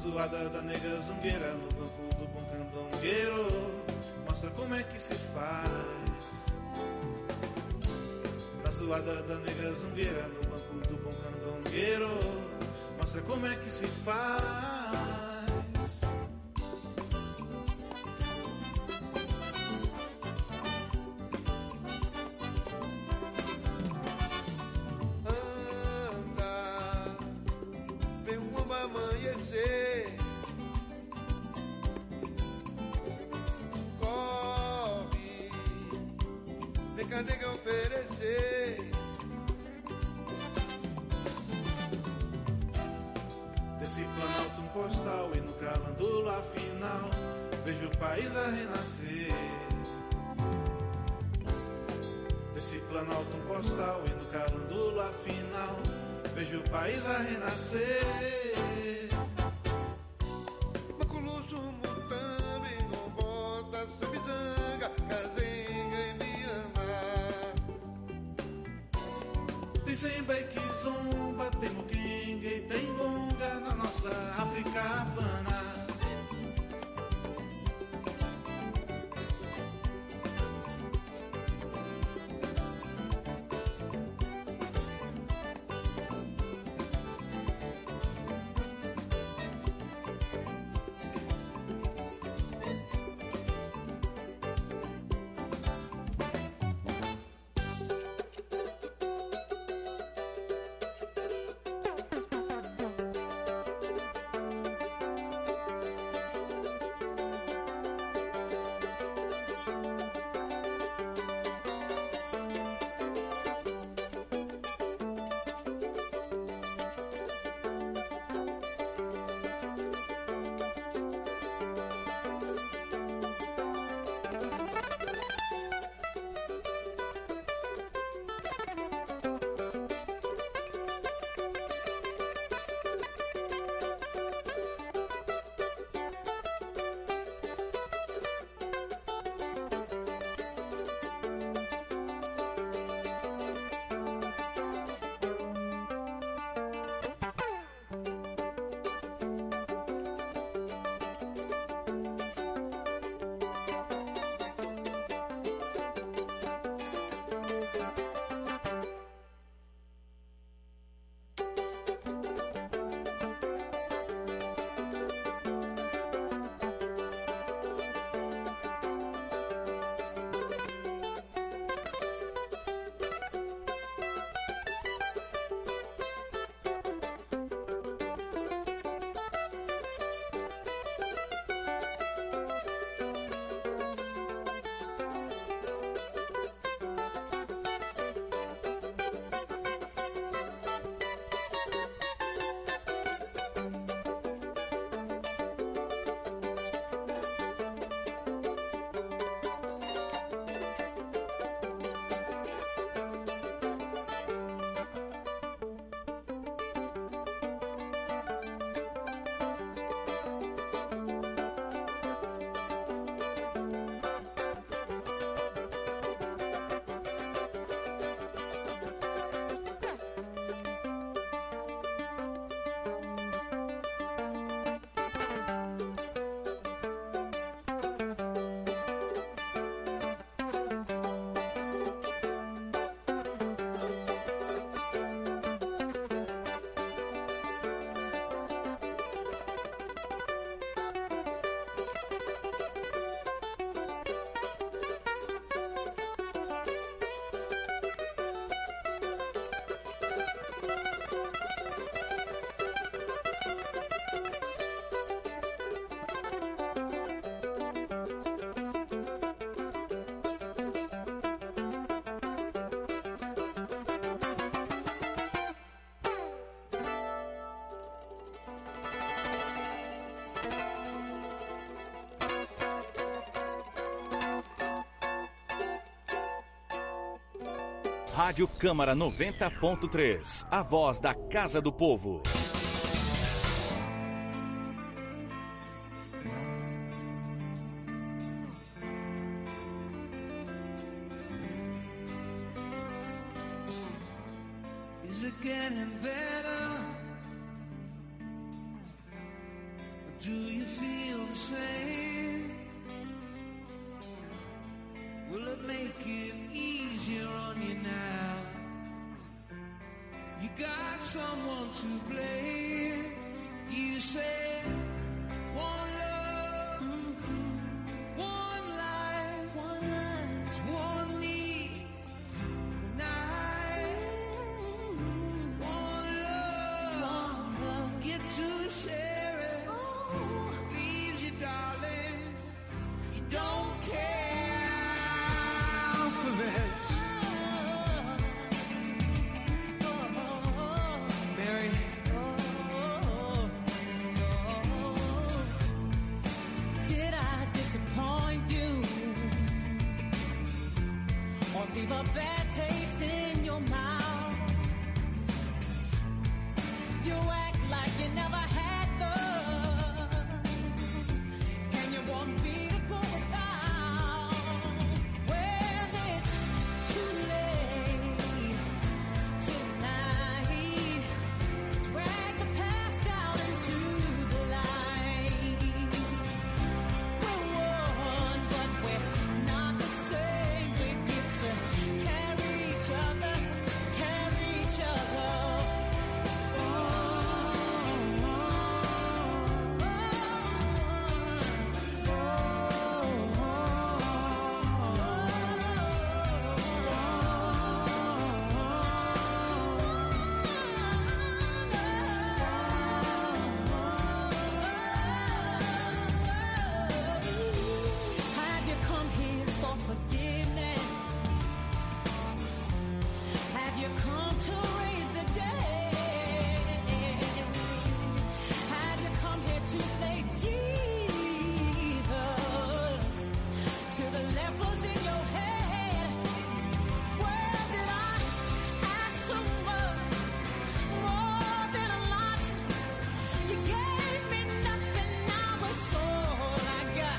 zoada da nega zungueira no banco do bom candongueiro, mostra como é que se faz. Na zoada da nega zungueira no banco do bom candongueiro, mostra como é que se faz. Nega oferecer. Desse planalto um postal e no calandula final vejo o país a renascer. Desse planalto um postal e no calandula final vejo o país a renascer. Maculuço, mutambe, não bota sabidanga, casenga e me ama. Tem semba e kizomba, tem muquenga e tem bonga na nossa África Havana. Rádio Câmara 90.3, a voz da Casa do Povo. Is it getting better? Do you feel the same? Will it make it easier on you now? You got someone to blame. You say one love, one life, one need, night, one love, get to share it, leaves you, darling, you don't care for it. Mary, did I disappoint you or leave a bad taste in your mouth? You act like you never had love, and you want me to go without. Well, it's too late tonight to drag the past out into the light. We're one, but we're not the same. We get to carry each other, carry each other. Have you come here for forgiveness? Have you come to raise the dead? Have you come here to play Jesus to the lepers in your head? Well, did I ask too much? More than a lot. You gave me nothing, now it's all I got.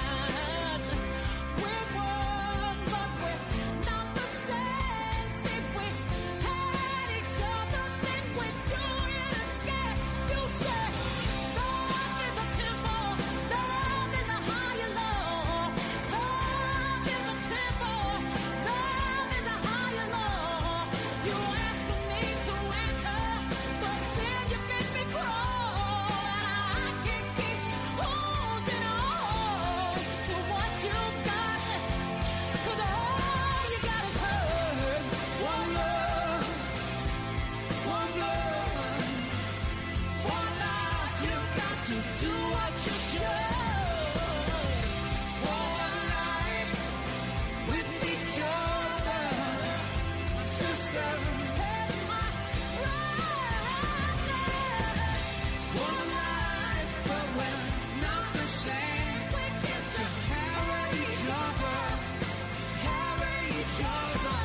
We're one, but we're not the same. See, we had each other, then we do it again. You say love is a temple, love is a higher law. Love is a temple, love is a higher law. You ask for me to enter, but then you make me crawl, and I can't keep holding on to what you got, 'cause all you got is hurt. One love, one blood, one life. You got to do what you should. One night with each other, sisters. That's my right. One life, but we're not the same. We get to carry each other, carry each other.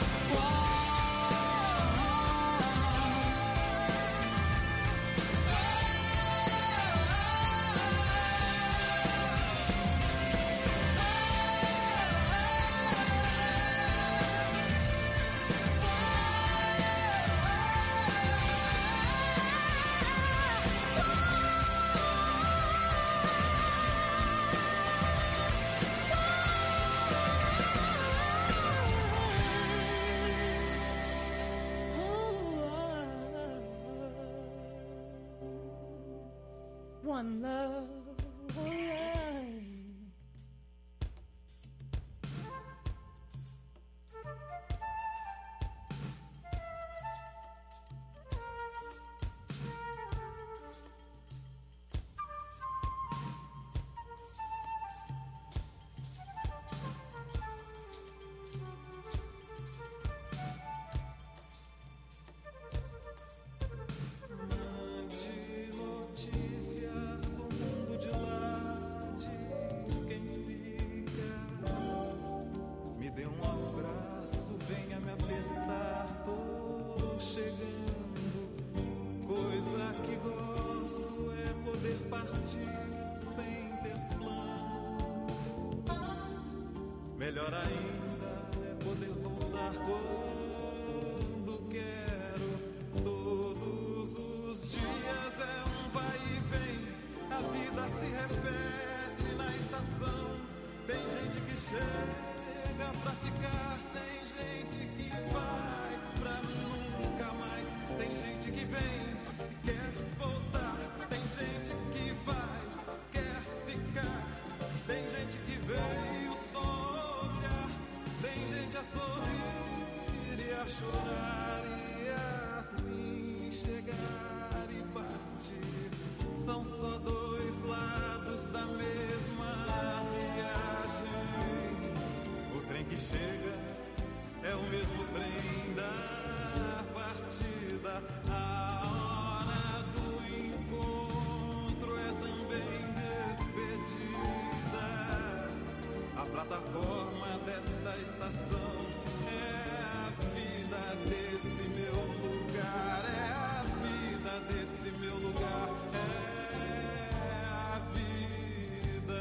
One love, one life. Mande notícias do mundo de lá, diz quem fica. Me dê um abraço, venha me apertar, tô chegando. Coisa que gosto é poder partir sem ter plano. Melhor ainda é poder voltar quando quero. Todos os dias é um vai e vem, a vida São só dois lados da mesma viagem. O trem que chega é o mesmo trem da partida. A hora do encontro é também despedida. A plataforma desta estação é a vida desse meu lugar. É a vida desse meu lugar. É a vida.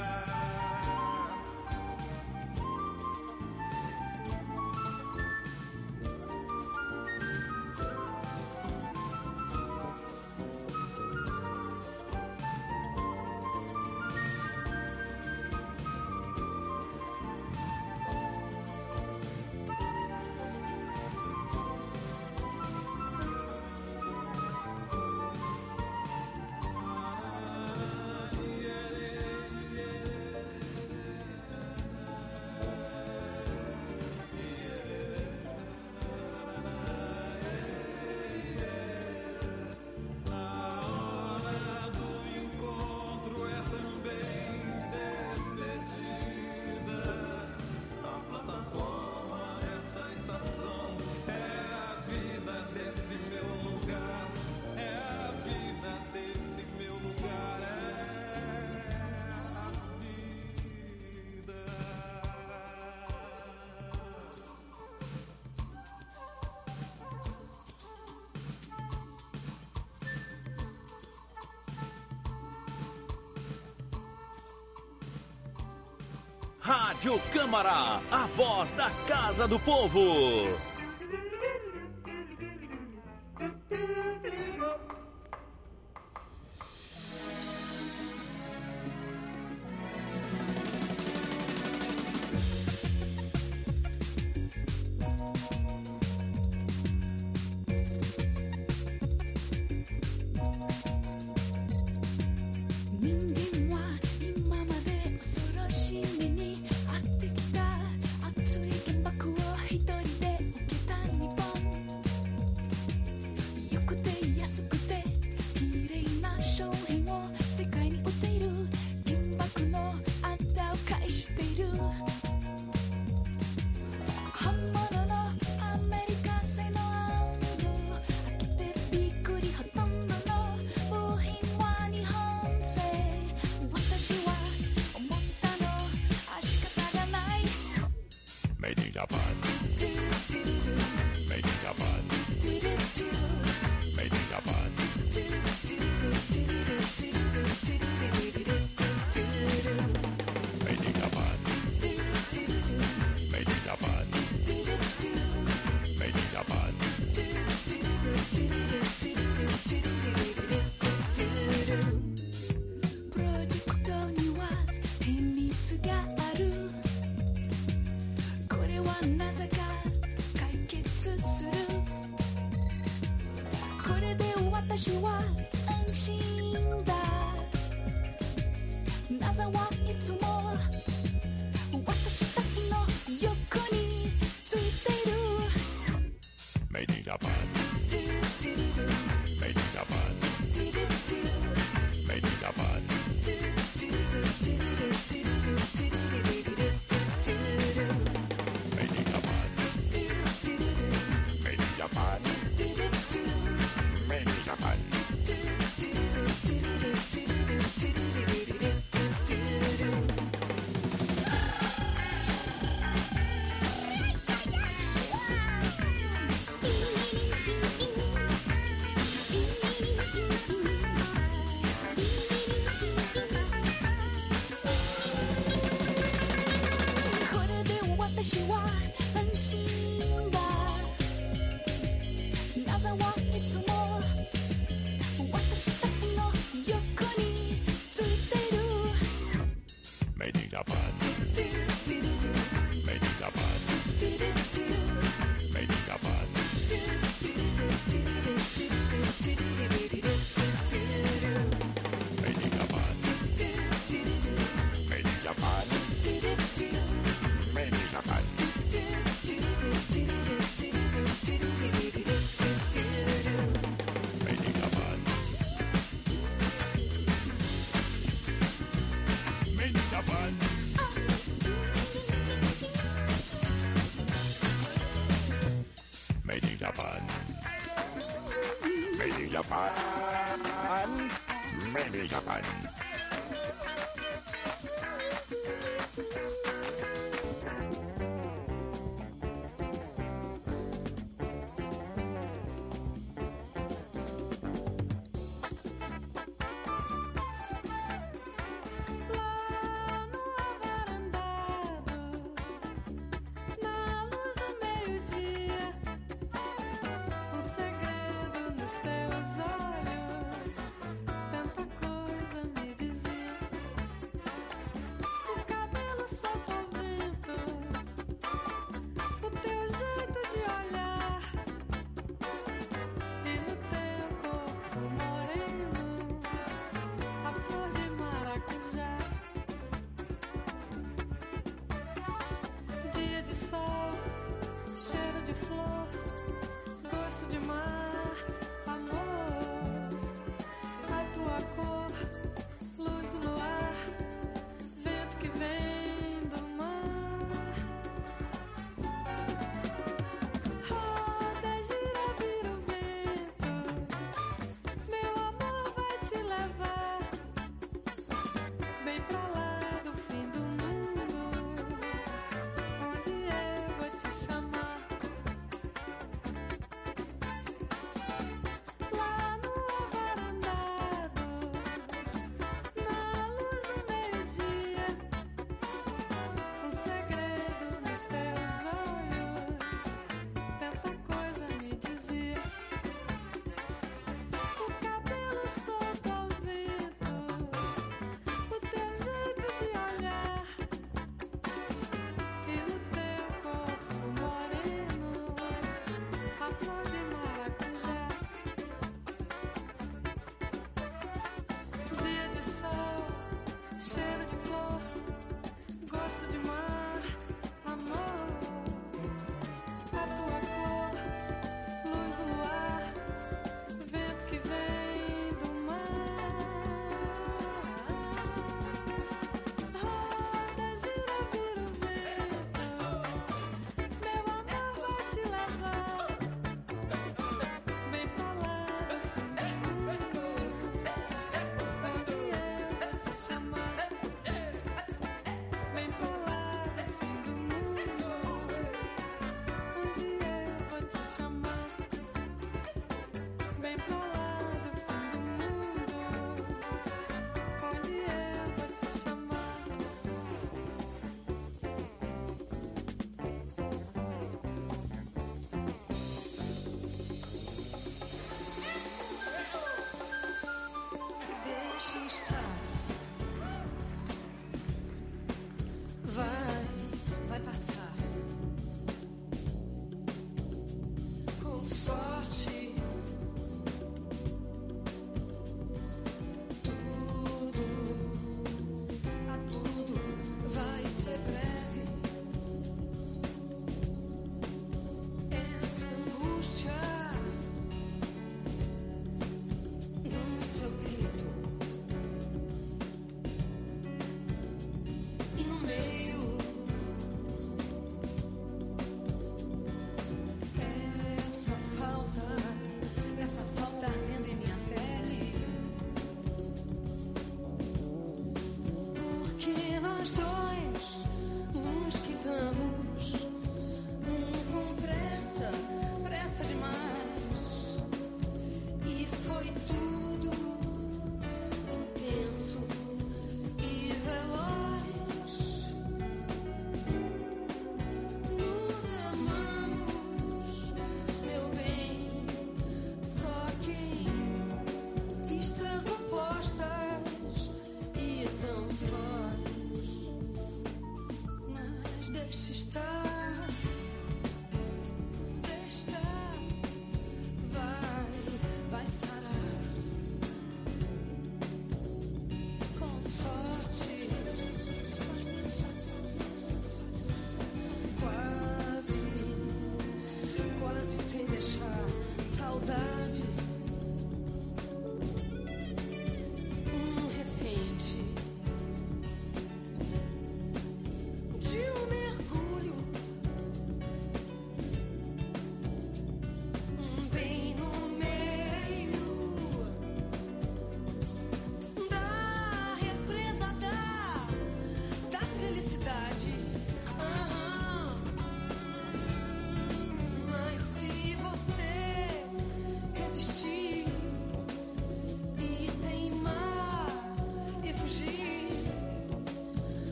Rádio Câmara, a voz da Casa do Povo. Japan. Made in Japan. Made in Japan.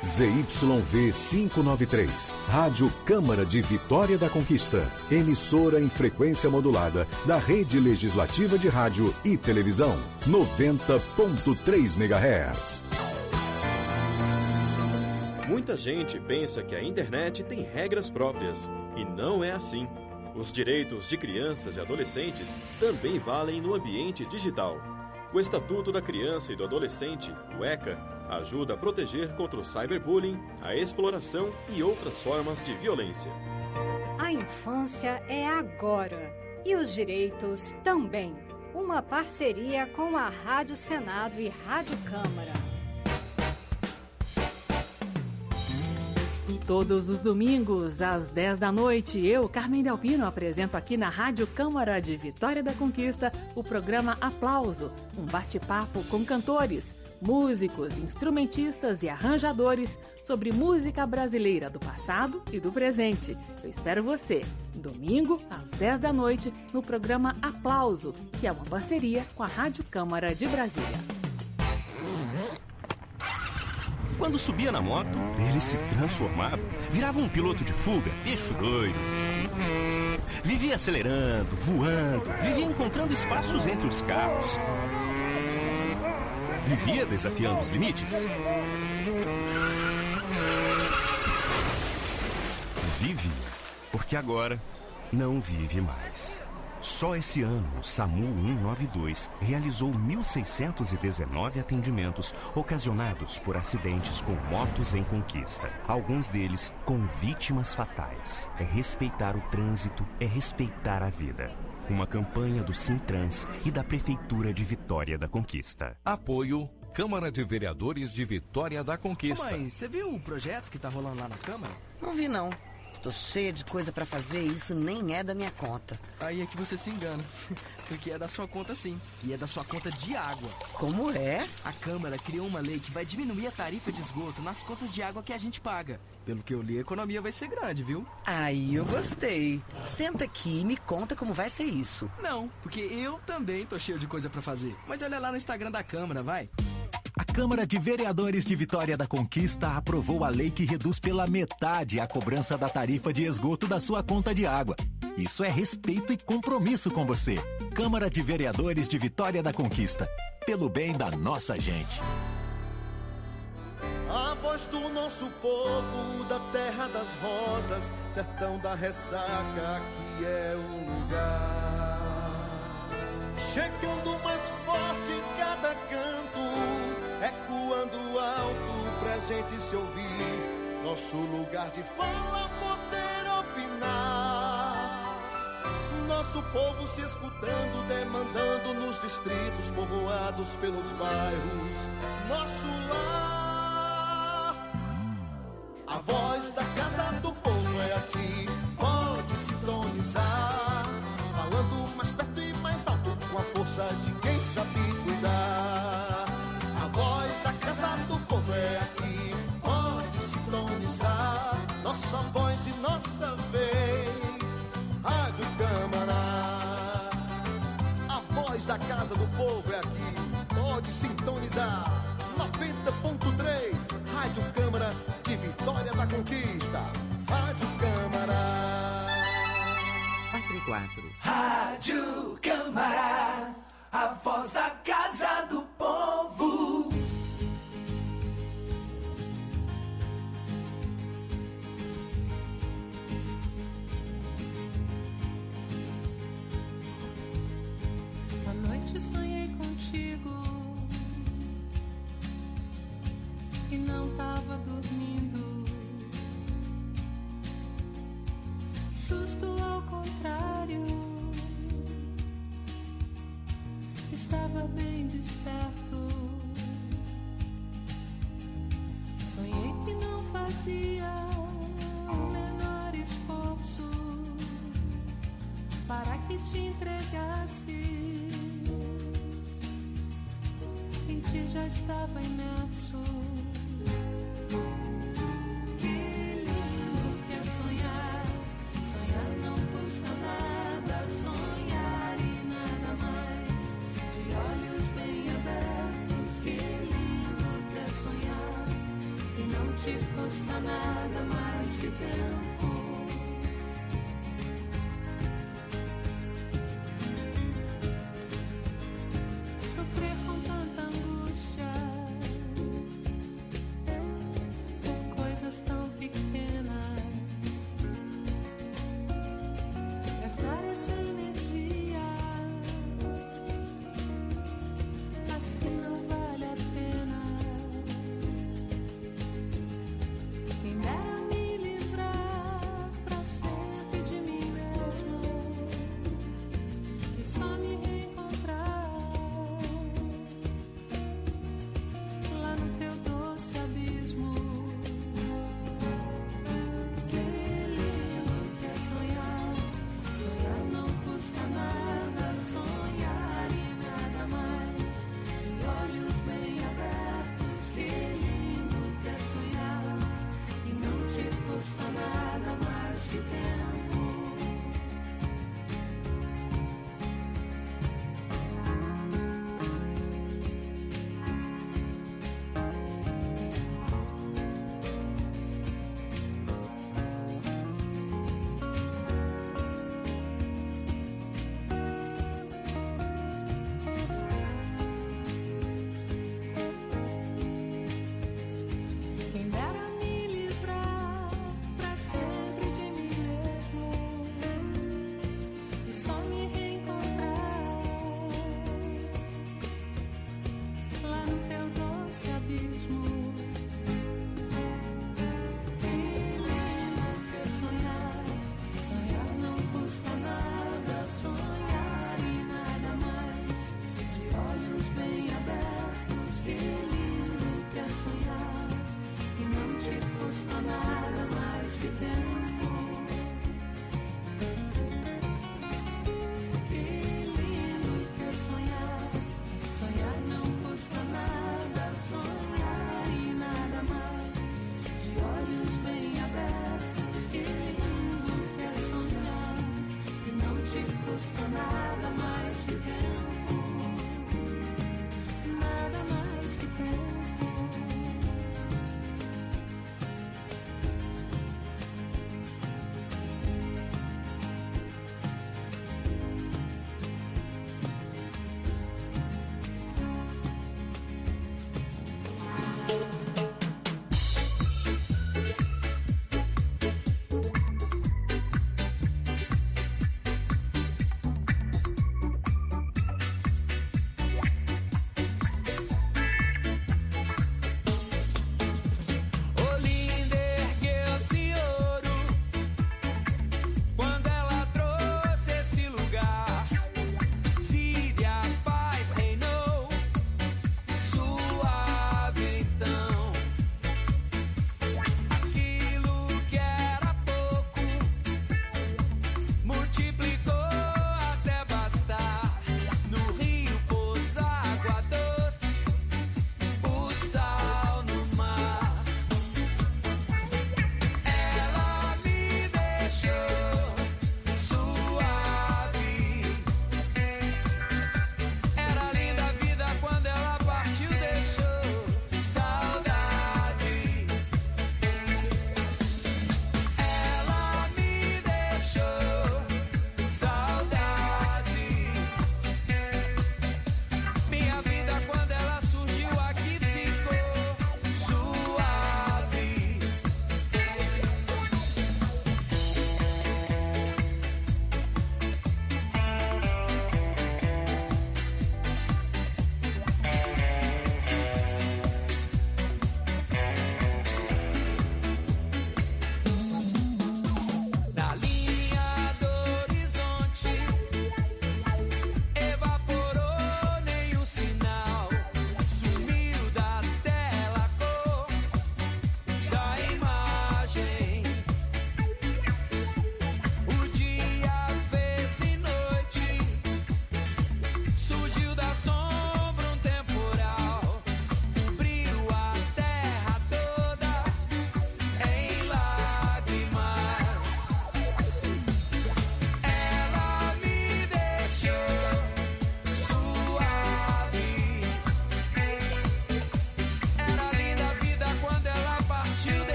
ZYV 593, Rádio Câmara de Vitória da Conquista, emissora em frequência modulada da Rede Legislativa de Rádio e Televisão, 90.3 MHz. Muita gente pensa que a internet tem regras próprias, e não é assim. Os direitos de crianças e adolescentes também valem no ambiente digital. O Estatuto da Criança e do Adolescente, o ECA, ajuda a proteger contra o cyberbullying, a exploração e outras formas de violência. A infância é agora e os direitos também. Uma parceria com a Rádio Senado e Rádio Câmara. Todos os domingos, às 10 da noite, eu, Carmen Delpino, apresento aqui na Rádio Câmara de Vitória da Conquista o programa Aplauso, um bate-papo com cantores, músicos, instrumentistas e arranjadores sobre música brasileira do passado e do presente. Eu espero você, domingo, às 10 da noite, no programa Aplauso, que é uma parceria com a Rádio Câmara de Brasília. Quando subia na moto, ele se transformava, virava um piloto de fuga, bicho doido. Vivia acelerando, voando, vivia encontrando espaços entre os carros. Vivia desafiando os limites. Vive, porque agora não vive mais. Só esse ano, o SAMU 192 realizou 1.619 atendimentos ocasionados por acidentes com motos em conquista. Alguns deles com vítimas fatais. É respeitar o trânsito, é respeitar a vida. Uma campanha do Sintrans e da Prefeitura de Vitória da Conquista. Apoio Câmara de Vereadores de Vitória da Conquista. Ô mãe, você viu o projeto que tá rolando lá na Câmara? Não vi, não. Tô cheia de coisa pra fazer e isso nem é da minha conta. Aí é que você se engana, porque é da sua conta sim, e é da sua conta de água. Como é? A Câmara criou uma lei que vai diminuir a tarifa de esgoto nas contas de água que a gente paga. Pelo que eu li, a economia vai ser grande, viu? Aí eu gostei. Senta aqui e me conta como vai ser isso. Não, porque eu também tô cheio de coisa pra fazer. Mas olha lá no Instagram da Câmara, vai. A Câmara de Vereadores de Vitória da Conquista aprovou a lei que reduz pela metade a cobrança da tarifa de esgoto da sua conta de água. Isso é respeito e compromisso com você. Câmara de Vereadores de Vitória da Conquista. Pelo bem da nossa gente. A voz do nosso povo, da terra das rosas, sertão da ressaca, aqui é o lugar. Chegando mais forte em cada canto, ecoando alto pra gente se ouvir. Nosso lugar de fala, poder opinar. Nosso povo se escutando, demandando nos distritos, povoados pelos bairros. Nosso lar. A voz da casa do povo é aqui, pode sintonizar. Falando mais perto e mais alto, com a força de quem sabe cuidar. A voz da casa do povo é aqui, pode sintonizar. Nossa voz e nossa vez, Rádio Câmara. A voz da casa do povo é aqui, pode sintonizar. 90.3, Rádio Câmara de Vitória da Conquista. Rádio Câmara. 4. Rádio Câmara, a voz da casa do povo. À noite sonhei contigo e não tava dormindo. Justo ao contrário, estava bem desperto. Sonhei que não fazia o menor esforço para que te entregasses. Em ti já estava imerso. Que lindo que é sonhar. Sonhar não custa nada. Sonhar e nada mais. De olhos bem abertos. Que lindo que é sonhar. E não te custa nada mais que tempo. Sofrer com tanta angústia por coisas tão pequenas, gastar essa energia assim não vale a pena. Quem dera me livrar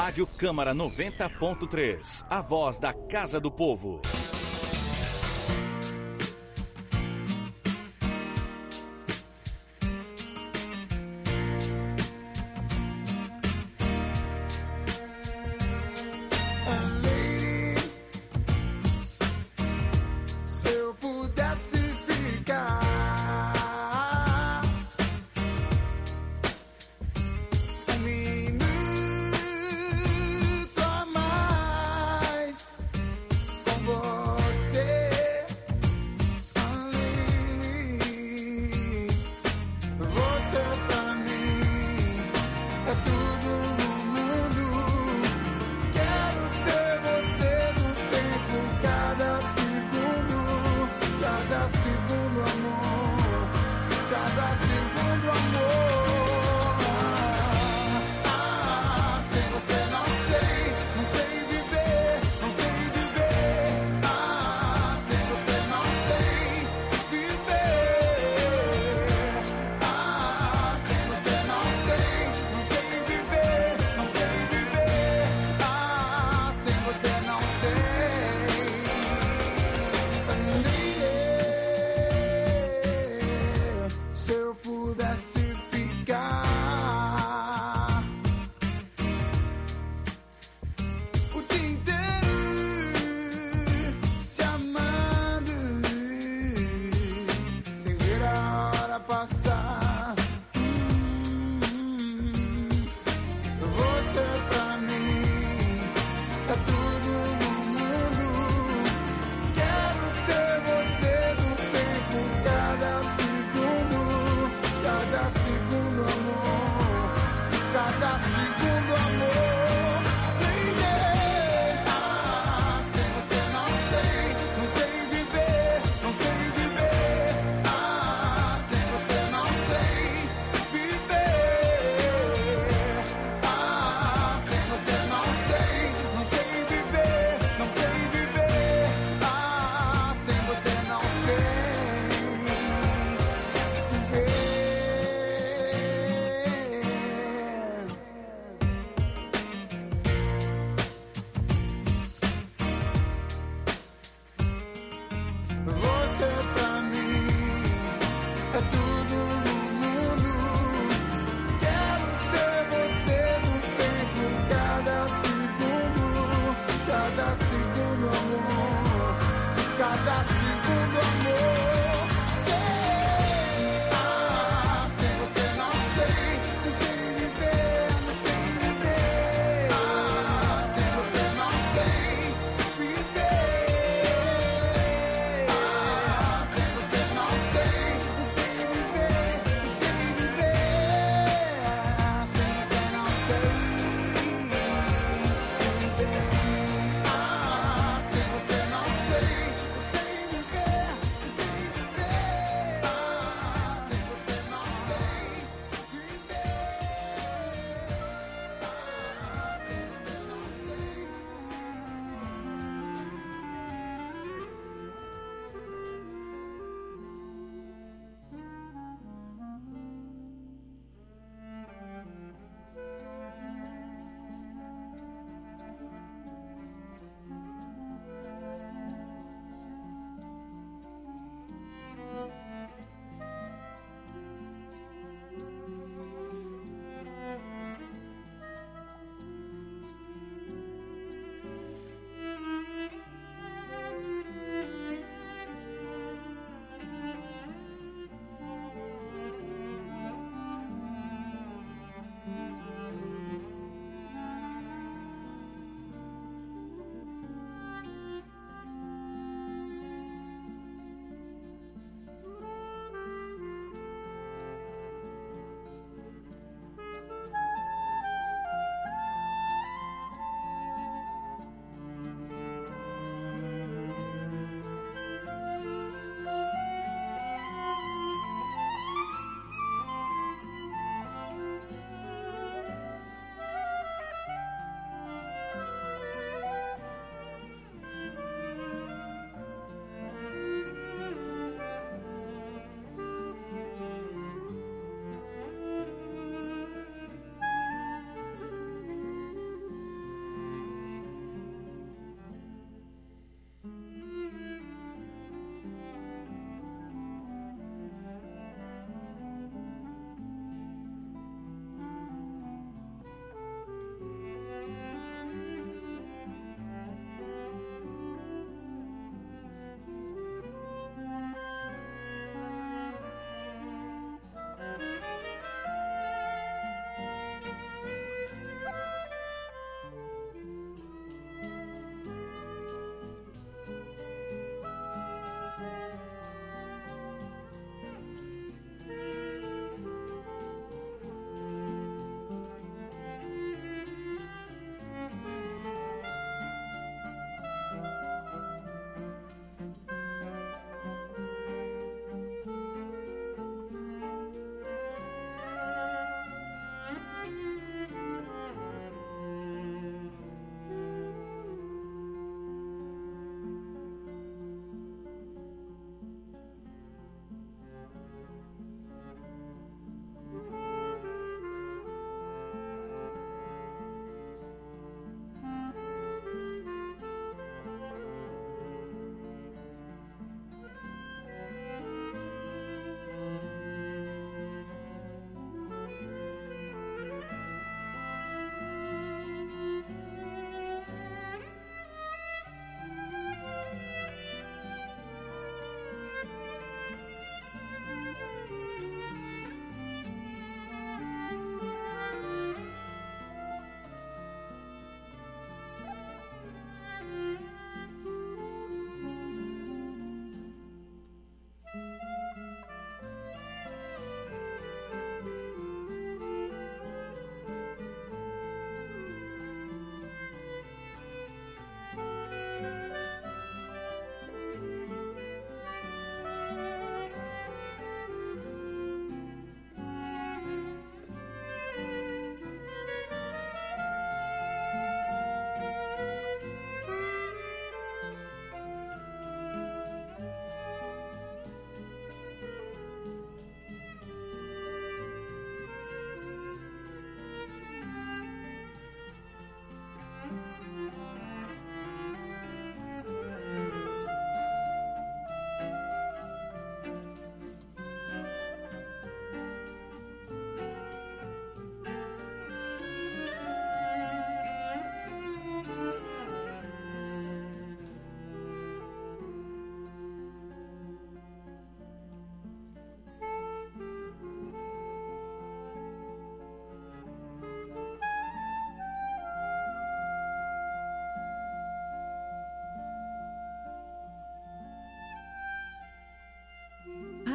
Rádio Câmara 90.3, a voz da Casa do Povo. Boy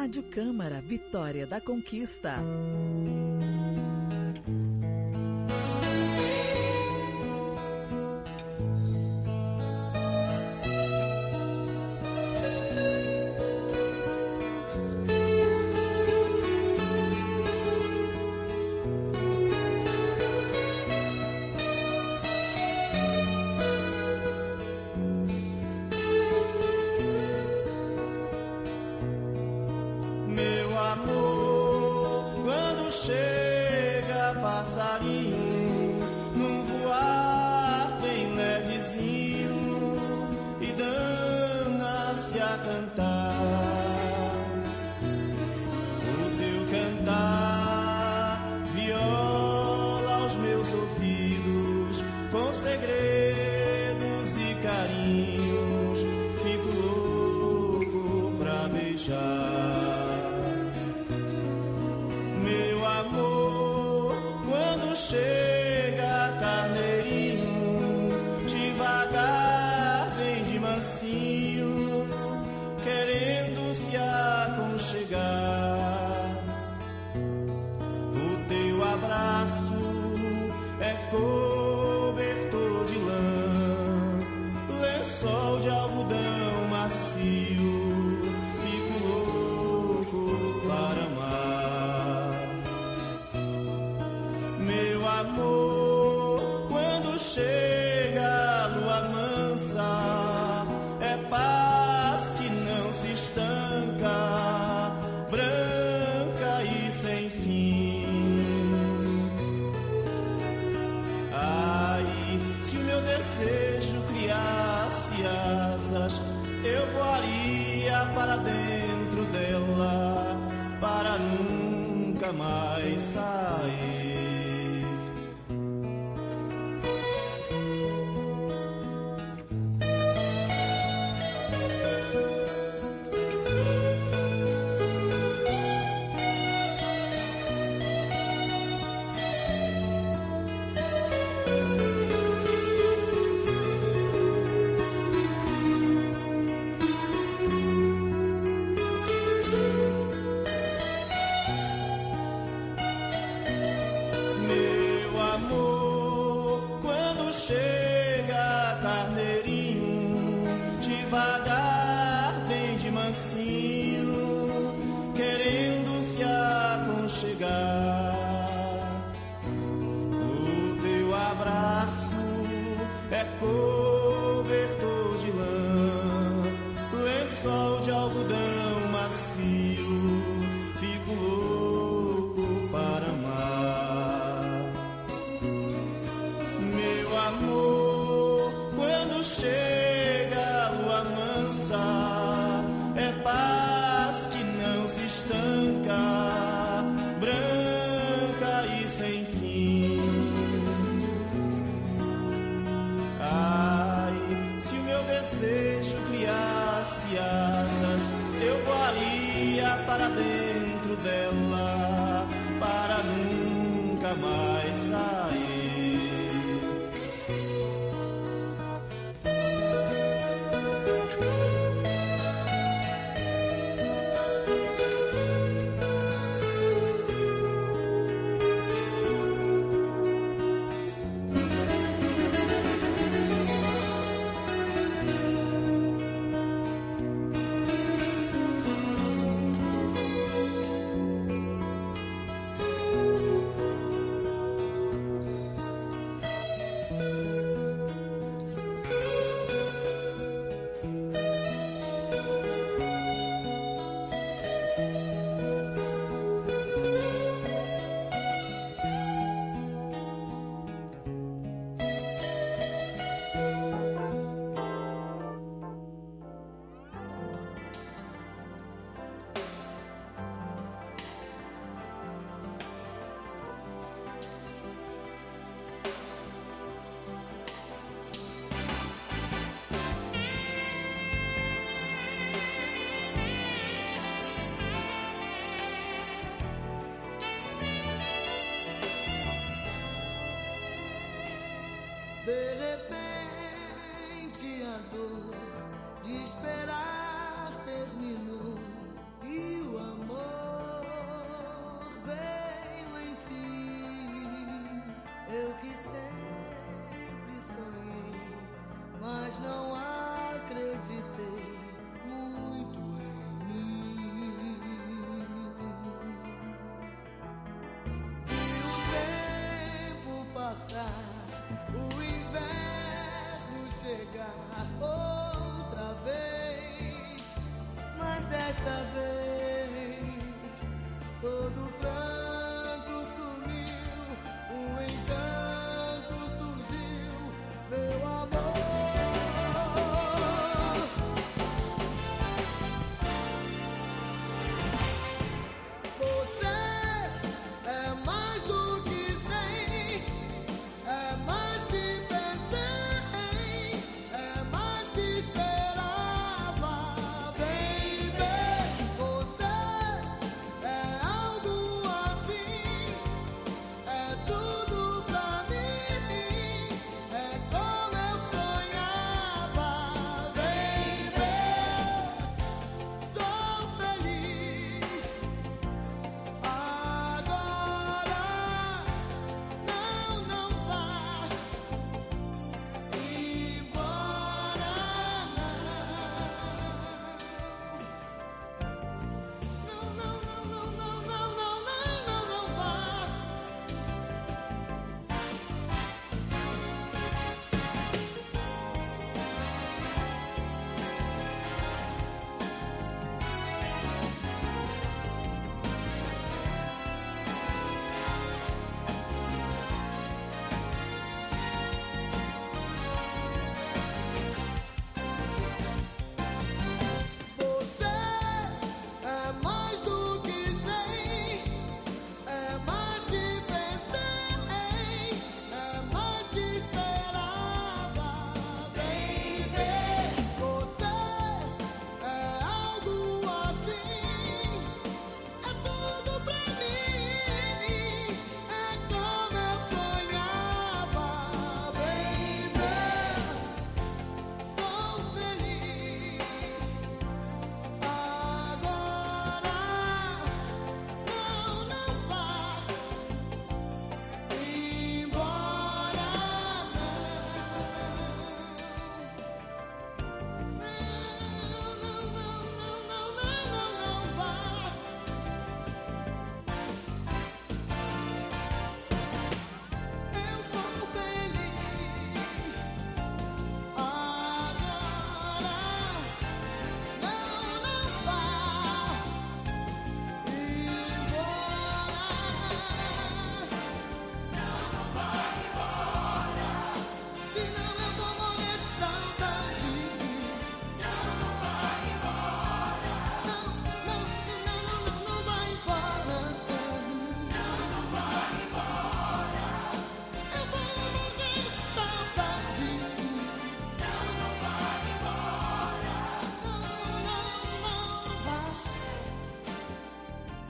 Rádio Câmara, Vitória da Conquista. Eu voaria para dentro dela, para nunca mais sair. Para dentro dela, para nunca mais sair. De repente a dor de esperar terminou e o amor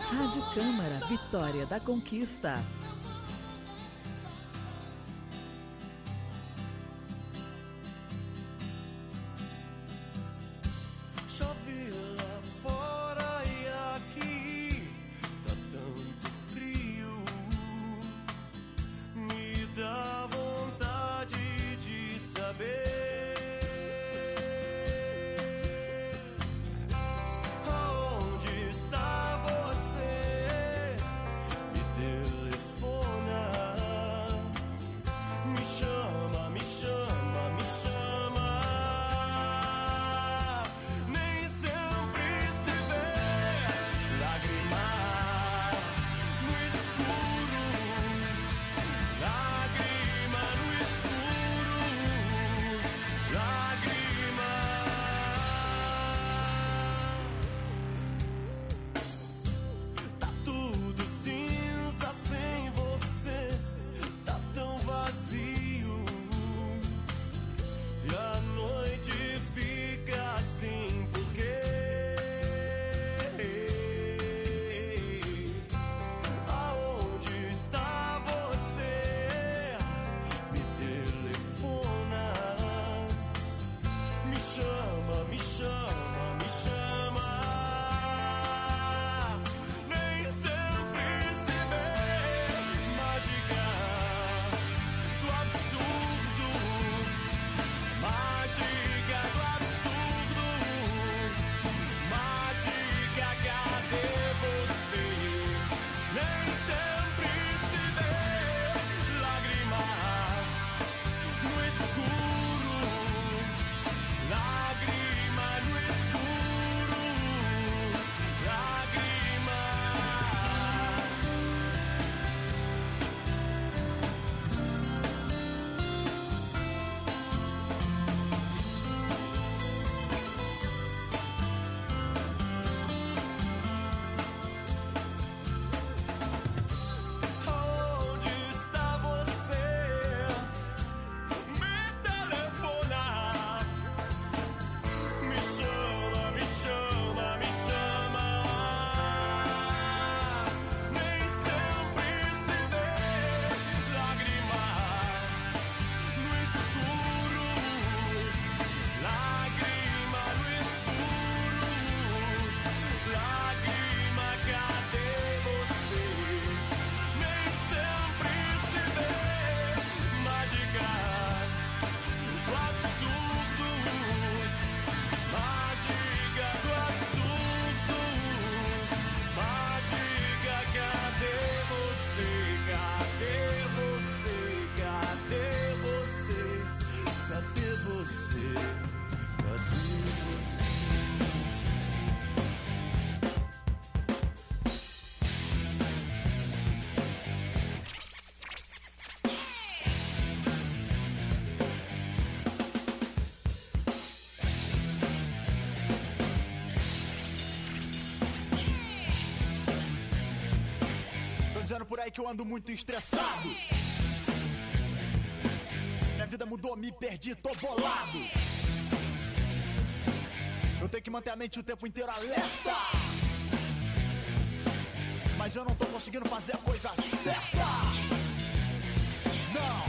Rádio Câmara, Vitória da Conquista. Chove lá fora e aqui tá tanto frio. Me dá vontade de saber aonde está você. Me telefona, me chama, me chama, me chama. Nem sempre se vê lágrima no escuro, lágrima no escuro, lágrima. Tá tudo cinza sem você, tá tão vazio. E a noite fica assim porque aonde está você? Me telefona, me chama, me chama, me chama. Nem sempre se vê mágica do absurdo, mágica do absurdo, mágica, cadê você? Nem sempre se vê lágrima no escuro, lágrima no escuro, lágrima. Onde está você? Me telefona, me chama, me chama, me chama. Nem sempre se vê lágrima no escuro, lágrima no escuro, lágrima, cadê você? Nem sempre se vê mágica do absurdo, mágica do absurdo, mágica, cadê você? Cadê você? Cadê você? Cadê você? Cadê você? Tô dizendo por aí que eu ando muito estressado. Minha vida mudou, me perdi, tô bolado. Eu tenho que manter a mente o tempo inteiro alerta, mas eu não tô conseguindo fazer a coisa certa. Não.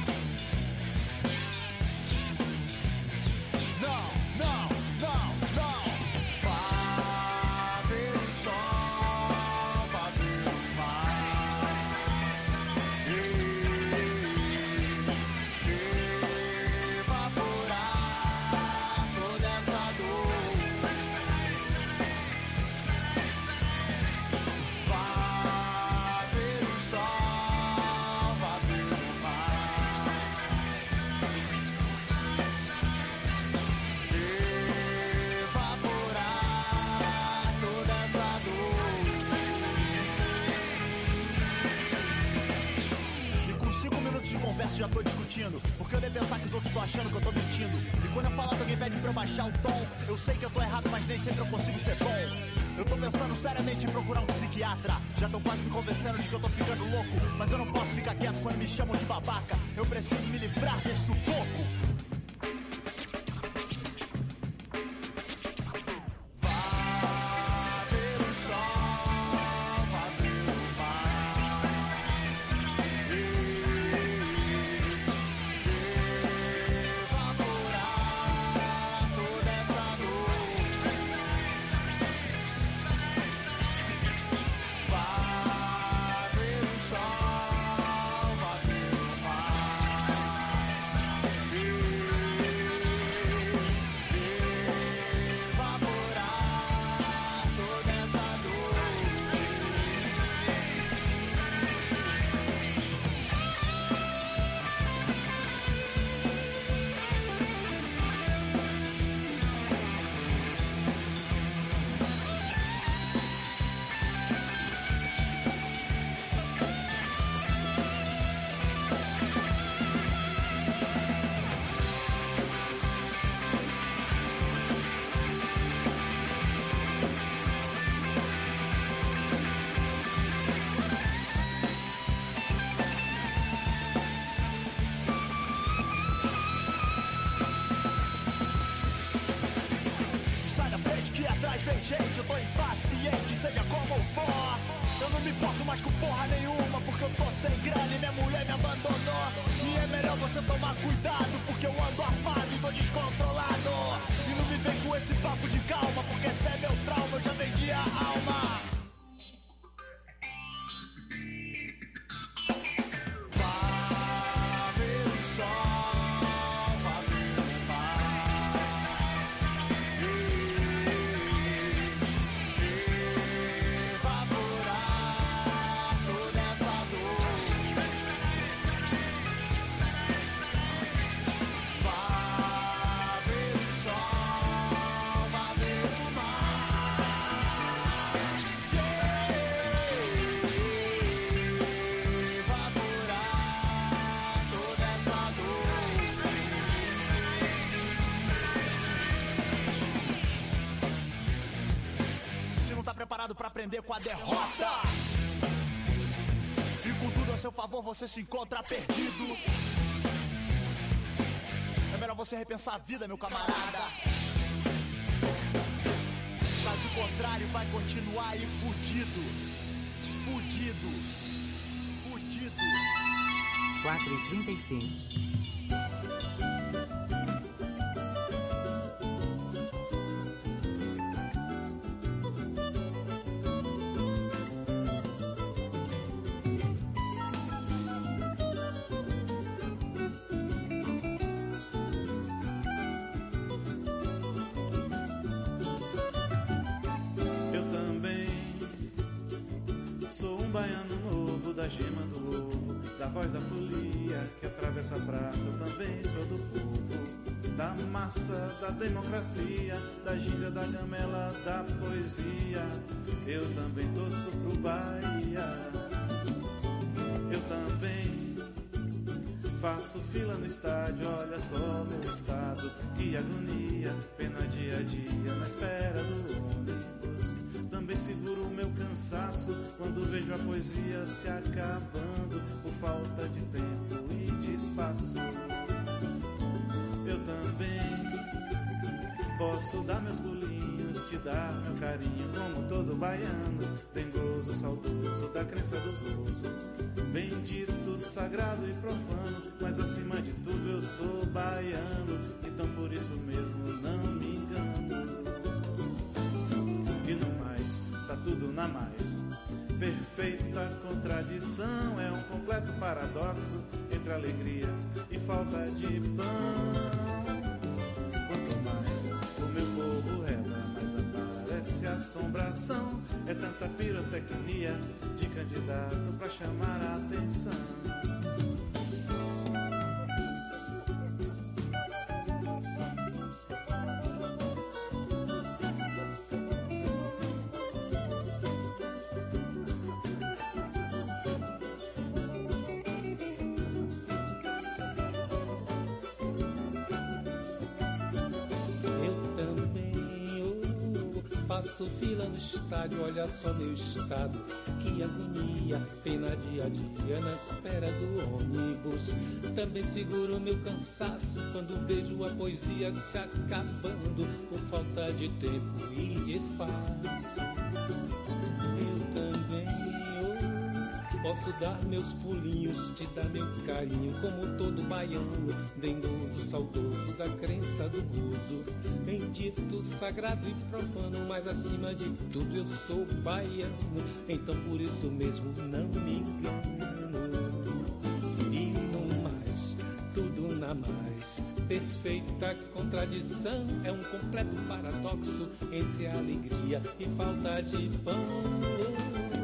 Não, não, não, não. Vá ver o sol, vá ver o mar. Evaporar toda essa dor. Vá ver o sol, vá ver o mar. Evaporar toda essa dor. E com 5 minutos de conversa já tô discutindo, porque eu devo pensar que os outros estão achando que eu tô mentindo. E quando eu falar que alguém pede pra eu baixar o tom, eu sei que eu tô errado, mas nem sempre eu consigo ser bom. Eu tô pensando seriamente em procurar um psiquiatra. Já tão quase me convencendo de que eu tô ficando louco, mas eu não posso ficar quieto quando me chamam de babaca. Eu preciso me livrar desse sufoco. Vá ver o sol, Eu não me importo mais com porra nenhuma, porque eu tô sem grana e minha mulher me abandonou. E é melhor você tomar cuidado, porque eu ando armado e tô descontrolado. E não me vem com esse papo de calma, porque esse é meu trauma, eu já vendi a alma. Vá ver o sol, vá ver o mar, evaporar toda essa dor. Vá ver o sol, vá ver o mar, evaporar toda essa dor. Se não tá preparado pra aprender com a derrota, e com tudo a seu favor você se encontra perdido, é melhor você repensar a vida, meu camarada. Caso contrário, vai continuar aí fudido. Fudido. Fudido. 4h35. Eu também sou um baiano novo, da gema do ovo, da voz da folia que atravessa a praça. Eu também sou do povo, da massa, da democracia, da ginga, da gamela, da poesia. Eu também torço pro Bahia. Eu também faço fila no estádio, olha só meu estado, que agonia, pena dia a dia na espera do ônibus. Também seguro o meu cansaço quando vejo a poesia se acabando por falta de tempo e de espaço. Eu também posso dar meus bolinhos, te dar meu carinho, como todo baiano, dengoso, saudoso, da crença do gozo, bendito, sagrado e profano, mas acima de tudo eu sou baiano, então por isso mesmo não me engano. E no mais, tá tudo na mais, perfeita contradição, é um completo paradoxo entre alegria e falta de pão. Quanto mais o meu povo reza, mais aparece assombração. É tanta pirotecnia de candidato pra chamar a atenção. Faço fila no estádio, olha só meu estado, que agonia, pena dia a dia na espera do ônibus. Também seguro meu cansaço quando vejo a poesia se acabando por falta de tempo e de espaço. Eu também posso dar meus pulinhos, te dar meu carinho, como todo baiano, dengoso, saudoso, da crença do gozo, bendito, sagrado e profano, mas acima de tudo eu sou baiano, então por isso mesmo não me engano. E no mais, tudo na mais, perfeita contradição, é um completo paradoxo entre alegria e falta de pão.